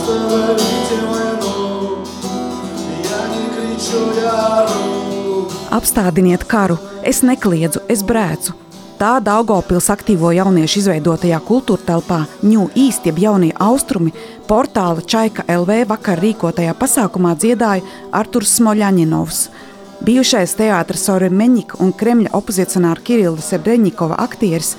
Apstādiniet karu, es nekliedzu, es brēcu. Tā Daugavpils aktīvo jauniešu izveidotajā kultūrtelpā New East, jeb jaunie austrumi, portāla Čaika LV vakar rīkotajā pasākumā dziedāja Arturs Smoļaņinovs. Bijušais teātra Soremeņika un Kremļa opozicionāra Kirila Sebreņikova aktieris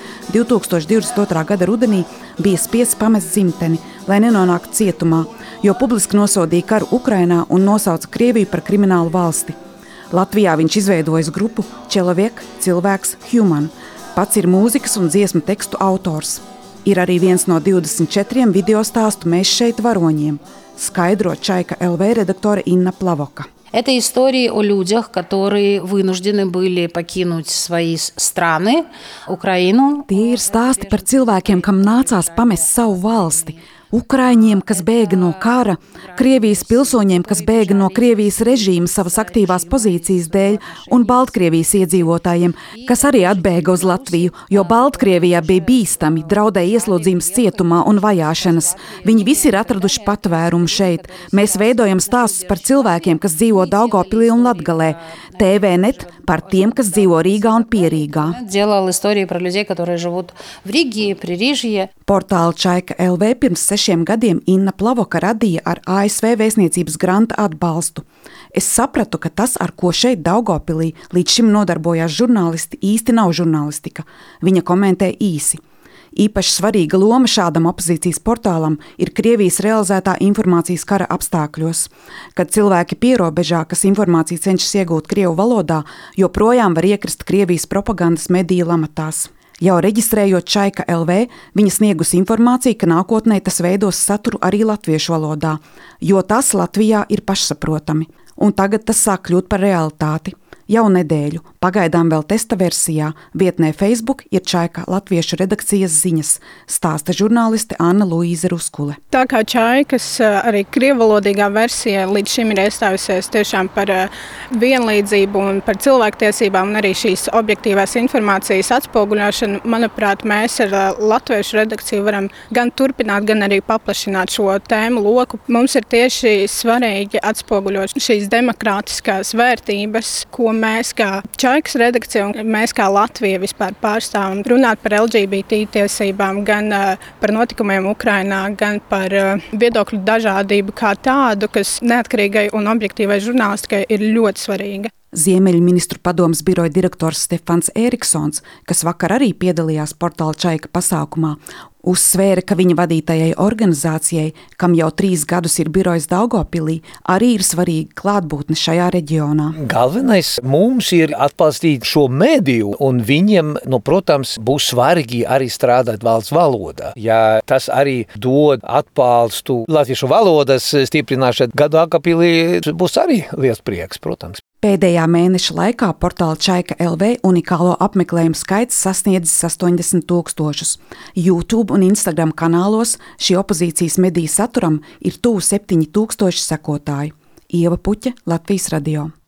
2022. gada rudenī bija spiests pamest dzimteni, lai nenonāktu cietumā, jo publiski nosodīja karu Ukrainā un nosauca Krieviju par kriminālu valsti. Latvijā viņš izveidojis grupu Čeloviek, cilvēks, human. Pats ir mūzikas un dziesmu tekstu autors. Ir arī viens no 24 video stāstu Mēs šeit varoņiem, skaidro Čaika LV redaktore Inna Plavoka. Это истории о людях, которые вынуждены были покинуть свои страны, Украину. Tie ir stāsti par cilvēkiem, kam nācās pamest savu valsti. Ukraiņiem, kas bēga no kara, Krievijas pilsoņiem, kas bēga no Krievijas režīma savas aktīvās pozīcijas dēļ, un Baltkrievijas iedzīvotājiem, kas arī atbēga uz Latviju, jo Baltkrievijā bija bīstami, draudēja ieslodzījums cietumā un vajāšanas. Viņi visi ir atraduši patvērumu šeit. Mēs veidojam stāstus par cilvēkiem, kas dzīvo Daugavpilī un Latgalē. TVNet par tiem, kas dzīvo Rīgā un Pierīgā. Делал истории про людей, которые живут в Риге, Пририжье. Portāla Čaika LV pirms 6 gadiem Inna Plavoka radīja ar ASV vēstniecības granta atbalstu. Es sapratu, ka tas, ar ko šeit Daugavpilī līdz šim nodarbojās žurnālisti, īsti nav žurnālistika. Viņa komentē īsi. Īpaši svarīga loma šādam opozīcijas portālam ir Krievijas realizētā informācijas kara apstākļos, kad cilvēki pierobežā, kas informāciju cenšas iegūt krievu valodā, joprojām var iekrist Krievijas propagandas mediju lamatās. Jau reģistrējot Čaika LV, viņa sniegus informāciju, ka nākotnē tas veidos saturu arī latviešu valodā, jo tas Latvijā ir pašsaprotami. Un tagad tas sāk kļūt par realitāti. Jau nedēļu, pagaidām vēl testa versijā, vietnē Facebook ir Čaika latviešu redakcijas ziņas, stāsta žurnāliste Anna Luīze Ruskule. Tā kā Čaikas arī krievvalodīgā versija līdz šim ir iestājusies tiešām par vienlīdzību un par cilvēktiesībām un arī šīs objektīvās informācijas atspoguļošanu, manuprāt, mēs ar latviešu redakciju varam gan turpināt, gan arī paplašināt šo tēmu loku. Mums ir tieši svarīgi atspoguļot šīs demokrātiskās vērtības, ko mēs kā Čaikas redakcija un mēs kā Latvija vispār pārstāvam, runāt par LGBT tiesībām, gan par notikumiem Ukrainā, gan par viedokļu dažādību kā tādu, kas neatkarīgai un objektīvai žurnālistikai ir ļoti svarīga. Ziemeļu ministru padomes biroja direktors Stefans Eriksons, kas vakar arī piedalījās portāla Čaika pasākumā, uzsvēra, ka viņa vadītajai organizācijai, kam jau 3 gadus ir birojas Daugavpilī, arī ir svarīga klātbūtne šajā reģionā. Galvenais mums ir atbalstīt šo mediju, un viņiem, protams, būs svarīgi arī strādāt valsts valodā. Ja tas arī dod atbalstu latviešu valodas stiprināšanai Daugavpilī, būs arī liels prieks, protams. Pēdējā mēneša laikā portāla Čaika LV unikālo apmeklējumu skaits sasniedzis 80 000. YouTube un Instagram kanālos šī opozīcijas mediju saturam ir tuvu 7 000 sekotāju. Ieva Puķe, Latvijas radio.